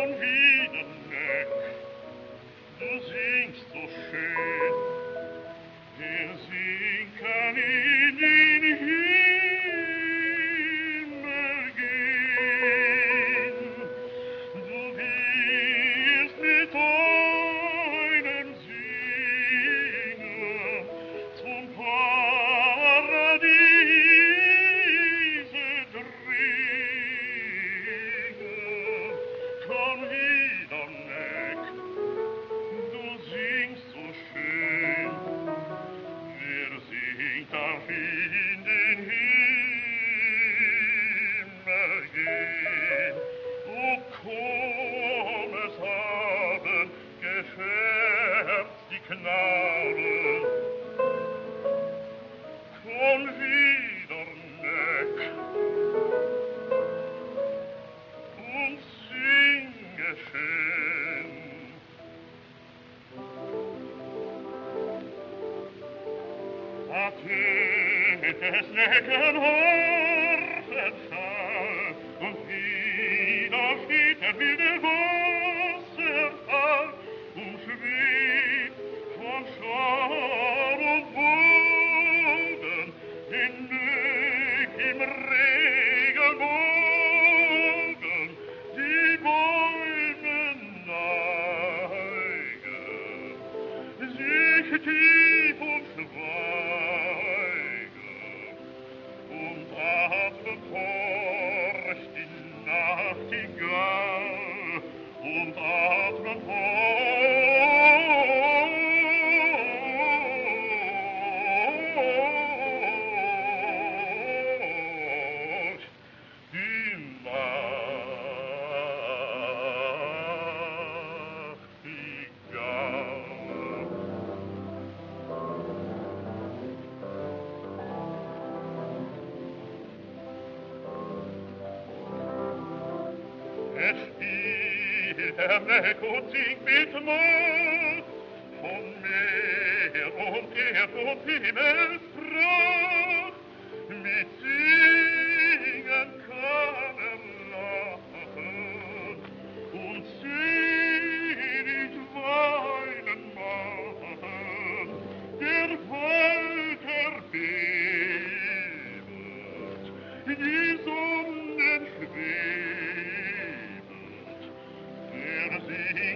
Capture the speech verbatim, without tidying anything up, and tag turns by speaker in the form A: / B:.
A: wieder weg. Du singst so schön, wir sinken in den Himmel gehen. Du wirst mit deinem Singen zum Paradiese dringen. Komm wieder weg, du singst so schön, wer singt darf in den Himmel gehen. O komm, es haben gescherzt die Knaben, komm wieder weg und singe schön. Athenes Necken Hortenschall und wieder steht der wilde Wasserfall umschwebt von Schar und Wogen hinweg im Regenbogen die Bäume neigen sich tief und schweigen und atmen horcht die Nachtigall und atmen horcht die Nachtigall. Er spielt er weg und singt mit Mut von Meer und Erd und Himmelspracht. Mit Singen kann er lachen und selig weinen machen. Der Wald erbebt, die Sonnen schwebet, der sie